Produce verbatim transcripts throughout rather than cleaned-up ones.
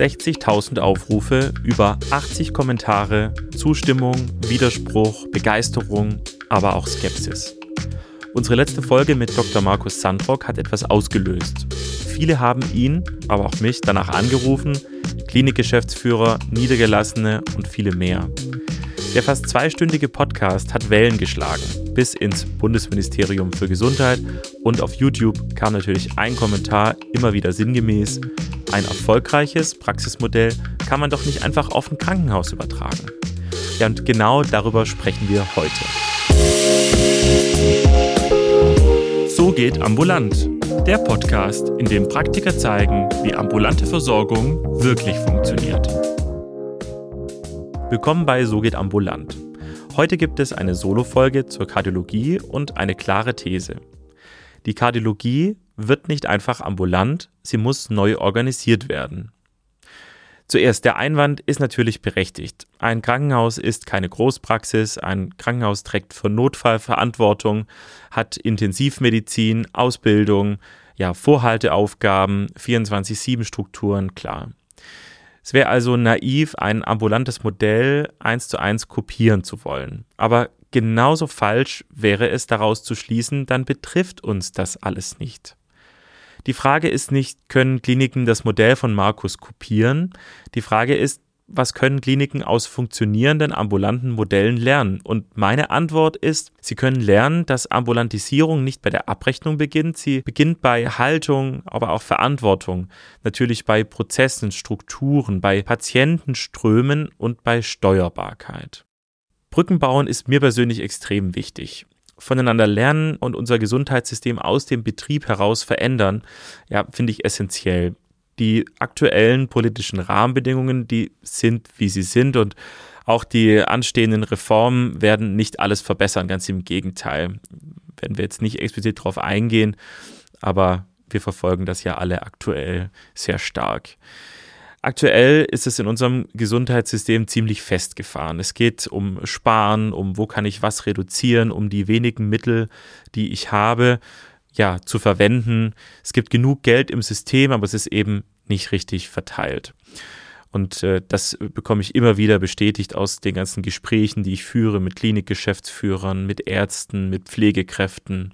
sechzigtausend Aufrufe, über achtzig Kommentare, Zustimmung, Widerspruch, Begeisterung, aber auch Skepsis. Unsere letzte Folge mit Doktor Markus Sandrock hat etwas ausgelöst. Viele haben ihn, aber auch mich, danach angerufen, Klinikgeschäftsführer, Niedergelassene und viele mehr. Der fast zweistündige Podcast hat Wellen geschlagen, bis ins Bundesministerium für Gesundheit, und auf YouTube kam natürlich ein Kommentar immer wieder sinngemäß: Ein erfolgreiches Praxismodell kann man doch nicht einfach auf ein Krankenhaus übertragen. Ja, und genau darüber sprechen wir heute. So geht ambulant. Der Podcast, in dem Praktiker zeigen, wie ambulante Versorgung wirklich funktioniert. Willkommen bei So geht ambulant. Heute gibt es eine Solo-Folge zur Kardiologie und eine klare These. Die Kardiologie wird nicht einfach ambulant, sie muss neu organisiert werden. Zuerst, der Einwand ist natürlich berechtigt. Ein Krankenhaus ist keine Großpraxis, ein Krankenhaus trägt für Notfall Verantwortung, hat Intensivmedizin, Ausbildung, ja, Vorhalteaufgaben, vierundzwanzig sieben Strukturen, klar. Es wäre also naiv, ein ambulantes Modell eins zu eins kopieren zu wollen. Aber genauso falsch wäre es, daraus zu schließen, dann betrifft uns das alles nicht. Die Frage ist nicht, können Kliniken das Modell von Markus kopieren? Die Frage ist, was können Kliniken aus funktionierenden ambulanten Modellen lernen? Und meine Antwort ist, sie können lernen, dass Ambulantisierung nicht bei der Abrechnung beginnt. Sie beginnt bei Haltung, aber auch Verantwortung. Natürlich bei Prozessen, Strukturen, bei Patientenströmen und bei Steuerbarkeit. Brücken bauen ist mir persönlich extrem wichtig. Voneinander lernen und unser Gesundheitssystem aus dem Betrieb heraus verändern, ja, finde ich essentiell. Die aktuellen politischen Rahmenbedingungen, die sind, wie sie sind, und auch die anstehenden Reformen werden nicht alles verbessern, ganz im Gegenteil. Werden wir jetzt nicht explizit darauf eingehen, aber wir verfolgen das ja alle aktuell sehr stark. Aktuell ist es in unserem Gesundheitssystem ziemlich festgefahren. Es geht um Sparen, um wo kann ich was reduzieren, um die wenigen Mittel, die ich habe, ja, zu verwenden. Es gibt genug Geld im System, aber es ist eben nicht richtig verteilt. Und äh, das bekomme ich immer wieder bestätigt aus den ganzen Gesprächen, die ich führe mit Klinikgeschäftsführern, mit Ärzten, mit Pflegekräften.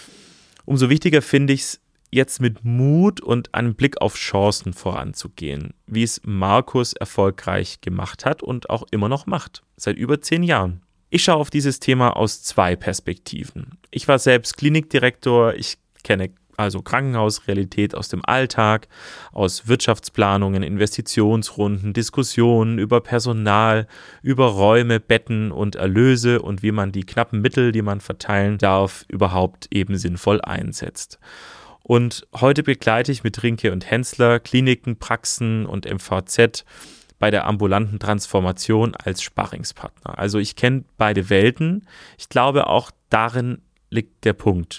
Umso wichtiger finde ich es, jetzt mit Mut und einem Blick auf Chancen voranzugehen, wie es Markus erfolgreich gemacht hat und auch immer noch macht, seit über zehn Jahren. Ich schaue auf dieses Thema aus zwei Perspektiven. Ich war selbst Klinikdirektor, ich kenne also Krankenhausrealität aus dem Alltag, aus Wirtschaftsplanungen, Investitionsrunden, Diskussionen über Personal, über Räume, Betten und Erlöse und wie man die knappen Mittel, die man verteilen darf, überhaupt eben sinnvoll einsetzt. Und heute begleite ich mit Rinke und Hensler Kliniken, Praxen und M V Z bei der ambulanten Transformation als Sparringspartner. Also ich kenne beide Welten. Ich glaube, auch darin liegt der Punkt.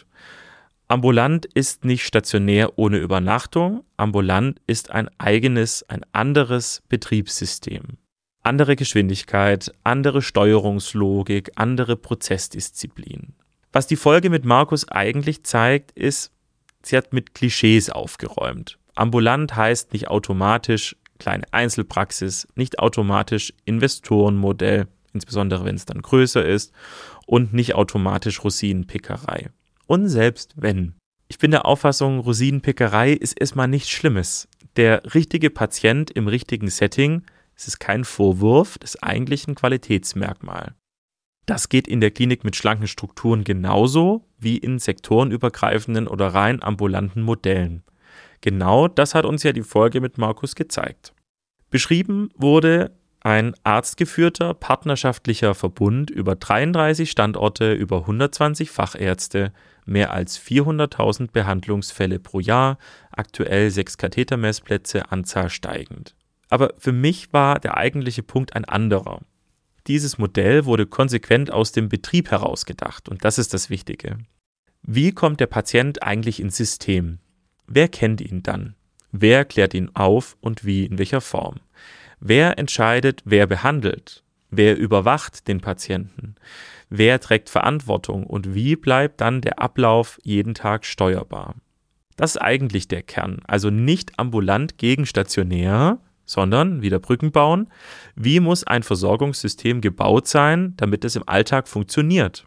Ambulant ist nicht stationär ohne Übernachtung. Ambulant ist ein eigenes, ein anderes Betriebssystem. Andere Geschwindigkeit, andere Steuerungslogik, andere Prozessdisziplin. Was die Folge mit Markus eigentlich zeigt, ist, sie hat mit Klischees aufgeräumt. Ambulant heißt nicht automatisch kleine Einzelpraxis, nicht automatisch Investorenmodell, insbesondere wenn es dann größer ist, und nicht automatisch Rosinenpickerei. Und selbst wenn. Ich bin der Auffassung, Rosinenpickerei ist erstmal nichts Schlimmes. Der richtige Patient im richtigen Setting, es ist kein Vorwurf, das ist eigentlich ein Qualitätsmerkmal. Das geht in der Klinik mit schlanken Strukturen genauso wie in sektorenübergreifenden oder rein ambulanten Modellen. Genau das hat uns ja die Folge mit Markus gezeigt. Beschrieben wurde ein arztgeführter, partnerschaftlicher Verbund über dreiunddreißig Standorte, über hundertzwanzig Fachärzte, mehr als vierhunderttausend Behandlungsfälle pro Jahr, aktuell sechs Kathetermessplätze, Anzahl steigend. Aber für mich war der eigentliche Punkt ein anderer. Dieses Modell wurde konsequent aus dem Betrieb heraus gedacht und das ist das Wichtige. Wie kommt der Patient eigentlich ins System? Wer kennt ihn dann? Wer klärt ihn auf und wie, in welcher Form? Wer entscheidet, wer behandelt? Wer überwacht den Patienten? Wer trägt Verantwortung und wie bleibt dann der Ablauf jeden Tag steuerbar? Das ist eigentlich der Kern, also nicht ambulant gegen stationär, sondern wieder Brücken bauen. Wie muss ein Versorgungssystem gebaut sein, damit es im Alltag funktioniert?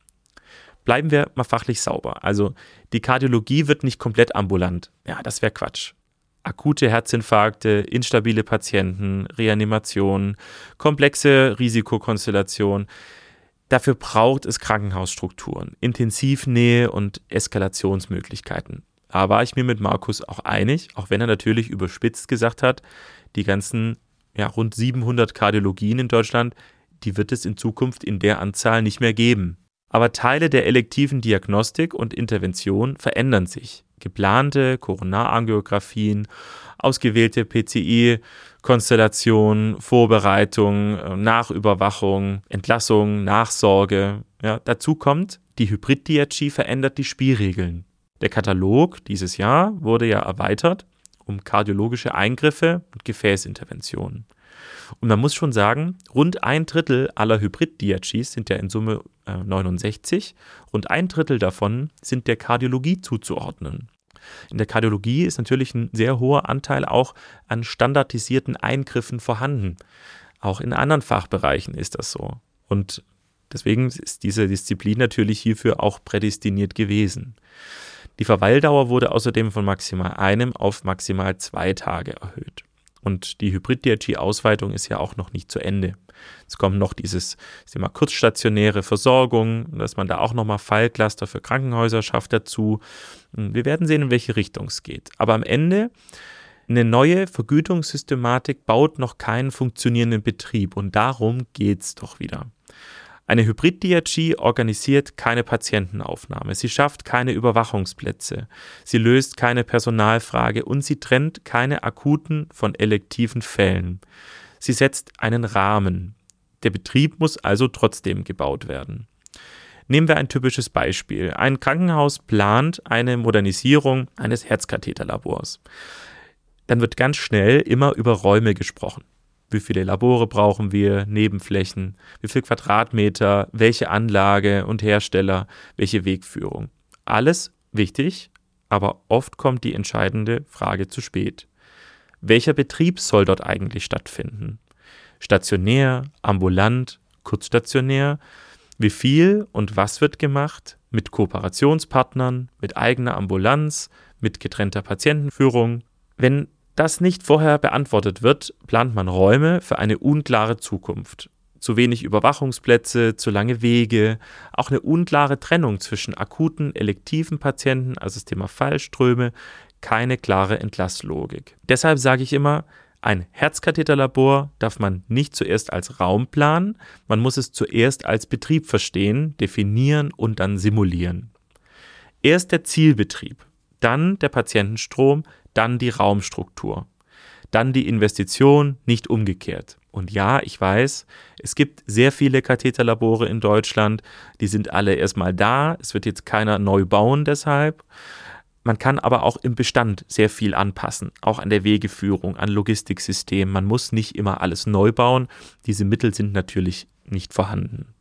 Bleiben wir mal fachlich sauber. Also die Kardiologie wird nicht komplett ambulant. Ja, das wäre Quatsch. Akute Herzinfarkte, instabile Patienten, Reanimation, komplexe Risikokonstellationen. Dafür braucht es Krankenhausstrukturen, Intensivnähe und Eskalationsmöglichkeiten. Da war ich mir mit Markus auch einig, auch wenn er natürlich überspitzt gesagt hat, die ganzen ja, rund siebenhundert Kardiologien in Deutschland, die wird es in Zukunft in der Anzahl nicht mehr geben. Aber Teile der elektiven Diagnostik und Intervention verändern sich. Geplante Koronarangiographien, ausgewählte P C I-Konstellationen, Vorbereitung, Nachüberwachung, Entlassung, Nachsorge. Ja, dazu kommt, die Hybriddiagie verändert die Spielregeln. Der Katalog dieses Jahr wurde ja erweitert um kardiologische Eingriffe und Gefäßinterventionen. Und man muss schon sagen, rund ein Drittel aller Hybriddiagies sind ja in Summe äh, neunundsechzig, rund ein Drittel davon sind der Kardiologie zuzuordnen. In der Kardiologie ist natürlich ein sehr hoher Anteil auch an standardisierten Eingriffen vorhanden. Auch in anderen Fachbereichen ist das so. Und deswegen ist diese Disziplin natürlich hierfür auch prädestiniert gewesen. Die Verweildauer wurde außerdem von maximal einem auf maximal zwei Tage erhöht. Und die Hybrid-Diagie-Ausweitung ist ja auch noch nicht zu Ende. Es kommt noch dieses Thema kurzstationäre Versorgung, dass man da auch nochmal Fallcluster für Krankenhäuser schafft dazu. Wir werden sehen, in welche Richtung es geht. Aber am Ende, eine neue Vergütungssystematik baut noch keinen funktionierenden Betrieb. Und darum geht es doch wieder. Eine Hybrid-Diagie organisiert keine Patientenaufnahme, sie schafft keine Überwachungsplätze, sie löst keine Personalfrage und sie trennt keine akuten von elektiven Fällen. Sie setzt einen Rahmen. Der Betrieb muss also trotzdem gebaut werden. Nehmen wir ein typisches Beispiel. Ein Krankenhaus plant eine Modernisierung eines Herzkatheterlabors. Dann wird ganz schnell immer über Räume gesprochen. Wie viele Labore brauchen wir, Nebenflächen, wie viel Quadratmeter, welche Anlage und Hersteller, welche Wegführung. Alles wichtig, aber oft kommt die entscheidende Frage zu spät. Welcher Betrieb soll dort eigentlich stattfinden? Stationär, ambulant, kurzstationär? Wie viel und was wird gemacht? Mit Kooperationspartnern, mit eigener Ambulanz, mit getrennter Patientenführung? Wenn das nicht vorher beantwortet wird, plant man Räume für eine unklare Zukunft. Zu wenig Überwachungsplätze, zu lange Wege, auch eine unklare Trennung zwischen akuten, elektiven Patienten, also das Thema Fallströme, keine klare Entlasslogik. Deshalb sage ich immer, ein Herzkatheterlabor darf man nicht zuerst als Raum planen, man muss es zuerst als Betrieb verstehen, definieren und dann simulieren. Erst der Zielbetrieb, dann der Patientenstrom, dann die Raumstruktur, dann die Investition, nicht umgekehrt. Und ja, ich weiß, es gibt sehr viele Katheterlabore in Deutschland, die sind alle erstmal da, es wird jetzt keiner neu bauen deshalb. Man kann aber auch im Bestand sehr viel anpassen, auch an der Wegeführung, an Logistiksystemen. Man muss nicht immer alles neu bauen, diese Mittel sind natürlich nicht vorhanden.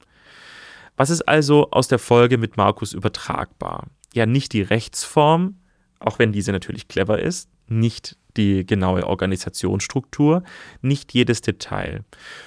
Was ist also aus der Folge mit Markus übertragbar? Ja, nicht die Rechtsform, auch wenn diese natürlich clever ist, nicht die genaue Organisationsstruktur, nicht jedes Detail.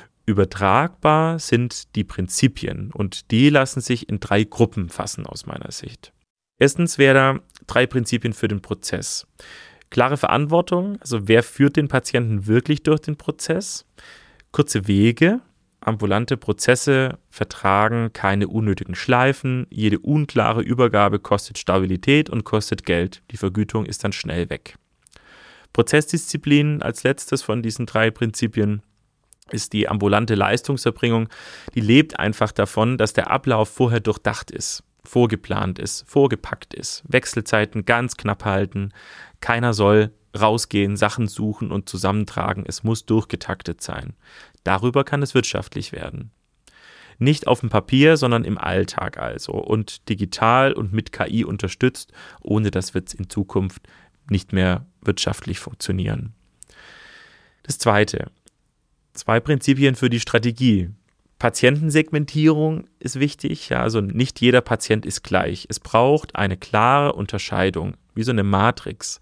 Übertragbar sind die Prinzipien und die lassen sich in drei Gruppen fassen aus meiner Sicht. Erstens wäre da drei Prinzipien für den Prozess. Klare Verantwortung, also wer führt den Patienten wirklich durch den Prozess? Kurze Wege, ambulante Prozesse vertragen keine unnötigen Schleifen, jede unklare Übergabe kostet Stabilität und kostet Geld. Die Vergütung ist dann schnell weg. Prozessdisziplin als letztes von diesen drei Prinzipien ist die ambulante Leistungserbringung. Die lebt einfach davon, dass der Ablauf vorher durchdacht ist, vorgeplant ist, vorgepackt ist, Wechselzeiten ganz knapp halten. Keiner soll rausgehen, Sachen suchen und zusammentragen. Es muss durchgetaktet sein. Darüber kann es wirtschaftlich werden. Nicht auf dem Papier, sondern im Alltag also und digital und mit K I unterstützt. Ohne das wird es in Zukunft nicht mehr wirtschaftlich funktionieren. Das Zweite, zwei Prinzipien für die Strategie. Patientensegmentierung ist wichtig, ja, also nicht jeder Patient ist gleich. Es braucht eine klare Unterscheidung, wie so eine Matrix.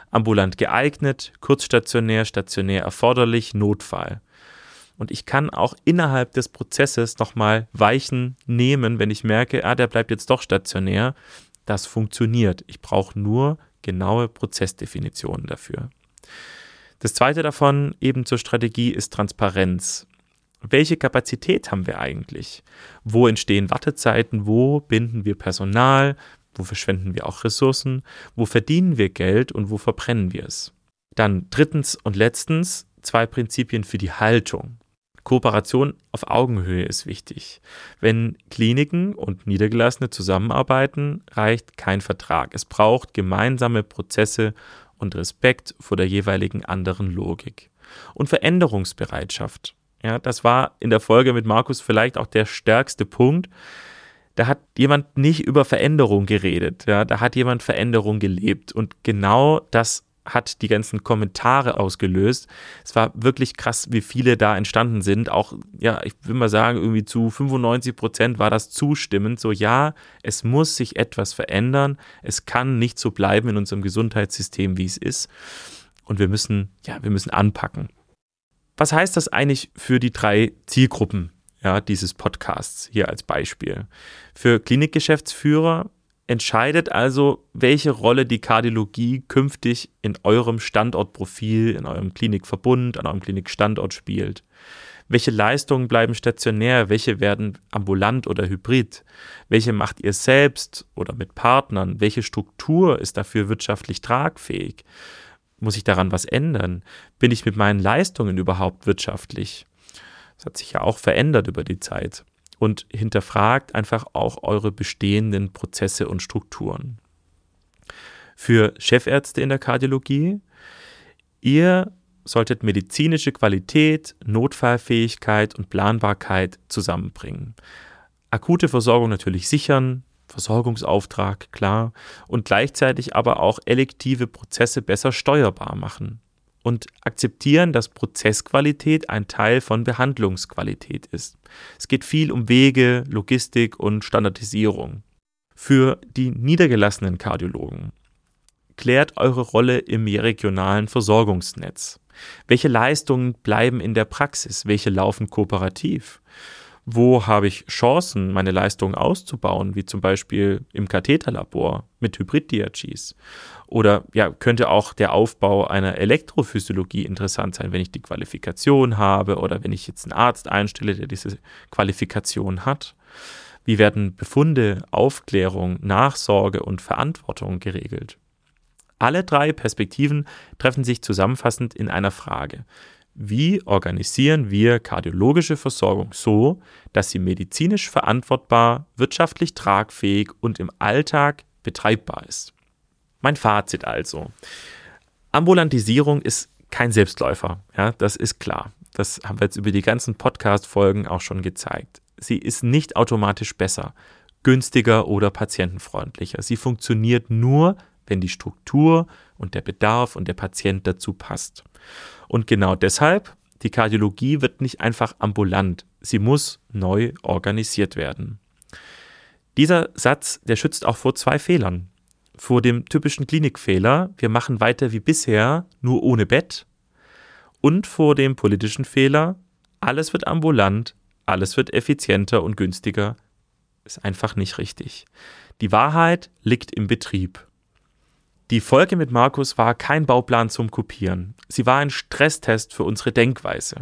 ambulant geeignet, kurzstationär, stationär erforderlich, Notfall. Und ich kann auch innerhalb des Prozesses nochmal Weichen nehmen, wenn ich merke, ah, der bleibt jetzt doch stationär. Das funktioniert. Ich brauche nur genaue Prozessdefinitionen dafür. Das zweite davon, eben zur Strategie, ist Transparenz. Welche Kapazität haben wir eigentlich? Wo entstehen Wartezeiten? Wo binden wir Personal? Wo verschwenden wir auch Ressourcen? Wo verdienen wir Geld und wo verbrennen wir es? Dann drittens und letztens zwei Prinzipien für die Haltung. Kooperation auf Augenhöhe ist wichtig. Wenn Kliniken und Niedergelassene zusammenarbeiten, reicht kein Vertrag. Es braucht gemeinsame Prozesse und Respekt vor der jeweiligen anderen Logik. Und Veränderungsbereitschaft. Ja, das war in der Folge mit Markus vielleicht auch der stärkste Punkt. Da hat jemand nicht über Veränderung geredet. Ja, da hat jemand Veränderung gelebt. Und genau das hat die ganzen Kommentare ausgelöst. Es war wirklich krass, wie viele da entstanden sind. Auch, ja, ich will mal sagen, irgendwie zu fünfundneunzig Prozent war das zustimmend. So, ja, es muss sich etwas verändern. Es kann nicht so bleiben in unserem Gesundheitssystem, wie es ist. Und wir müssen, ja, wir müssen anpacken. Was heißt das eigentlich für die drei Zielgruppen, ja, dieses Podcasts hier als Beispiel? Für Klinikgeschäftsführer entscheidet also, welche Rolle die Kardiologie künftig in eurem Standortprofil, in eurem Klinikverbund, an eurem Klinikstandort spielt. Welche Leistungen bleiben stationär, welche werden ambulant oder hybrid? Welche macht ihr selbst oder mit Partnern? Welche Struktur ist dafür wirtschaftlich tragfähig? Muss ich daran was ändern? Bin ich mit meinen Leistungen überhaupt wirtschaftlich? Das hat sich ja auch verändert über die Zeit. Und hinterfragt einfach auch eure bestehenden Prozesse und Strukturen. Für Chefärzte in der Kardiologie, ihr solltet medizinische Qualität, Notfallfähigkeit und Planbarkeit zusammenbringen. Akute Versorgung natürlich sichern, Versorgungsauftrag, klar, und gleichzeitig aber auch elektive Prozesse besser steuerbar machen. Und akzeptieren, dass Prozessqualität ein Teil von Behandlungsqualität ist. Es geht viel um Wege, Logistik und Standardisierung. Für die niedergelassenen Kardiologen: Klärt eure Rolle im regionalen Versorgungsnetz. Welche Leistungen bleiben in der Praxis? Welche laufen kooperativ? Wo habe ich Chancen, meine Leistungen auszubauen, wie zum Beispiel im Katheterlabor mit Hybrid-D R Gs? Oder ja, könnte auch der Aufbau einer Elektrophysiologie interessant sein, wenn ich die Qualifikation habe oder wenn ich jetzt einen Arzt einstelle, der diese Qualifikation hat? Wie werden Befunde, Aufklärung, Nachsorge und Verantwortung geregelt? Alle drei Perspektiven treffen sich zusammenfassend in einer Frage: Wie organisieren wir kardiologische Versorgung so, dass sie medizinisch verantwortbar, wirtschaftlich tragfähig und im Alltag betreibbar ist? Mein Fazit also: Ambulantisierung ist kein Selbstläufer, ja, das ist klar. Das haben wir jetzt über die ganzen Podcast-Folgen auch schon gezeigt. Sie ist nicht automatisch besser, günstiger oder patientenfreundlicher. Sie funktioniert nur, wenn die Struktur und der Bedarf und der Patient dazu passt. Und genau deshalb, die Kardiologie wird nicht einfach ambulant, sie muss neu organisiert werden. Dieser Satz, der schützt auch vor zwei Fehlern. Vor dem typischen Klinikfehler, wir machen weiter wie bisher, nur ohne Bett. Und vor dem politischen Fehler, alles wird ambulant, alles wird effizienter und günstiger. Ist einfach nicht richtig. Die Wahrheit liegt im Betrieb. Die Folge mit Markus war kein Bauplan zum Kopieren. Sie war ein Stresstest für unsere Denkweise.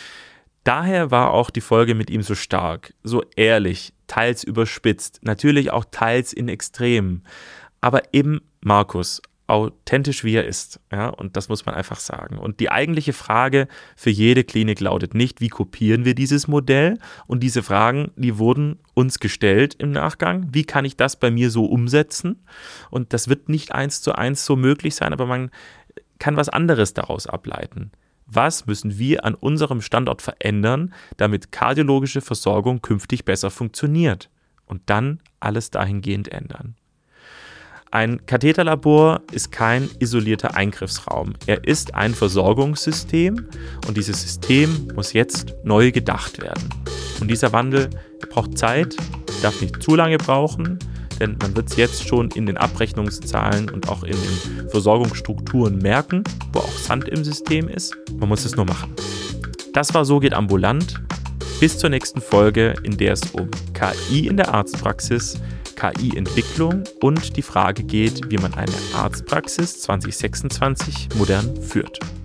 Daher war auch die Folge mit ihm so stark, so ehrlich, teils überspitzt, natürlich auch teils in Extremen. Aber eben Markus, authentisch wie er ist, ja, und das muss man einfach sagen. Und die eigentliche Frage für jede Klinik lautet nicht, wie kopieren wir dieses Modell? Und diese Fragen, die wurden uns gestellt im Nachgang. Wie kann ich das bei mir so umsetzen? Und das wird nicht eins zu eins so möglich sein, aber man kann was anderes daraus ableiten. Was müssen wir an unserem Standort verändern, damit kardiologische Versorgung künftig besser funktioniert? Und dann alles dahingehend ändern. Ein Katheterlabor ist kein isolierter Eingriffsraum. Er ist ein Versorgungssystem und dieses System muss jetzt neu gedacht werden. Und dieser Wandel braucht Zeit, darf nicht zu lange brauchen, denn man wird es jetzt schon in den Abrechnungszahlen und auch in den Versorgungsstrukturen merken, wo auch Sand im System ist. Man muss es nur machen. Das war So geht ambulant. Bis zur nächsten Folge, in der es um K I in der Arztpraxis, K I-Entwicklung und die Frage geht, wie man eine Arztpraxis zwanzig sechsundzwanzig modern führt.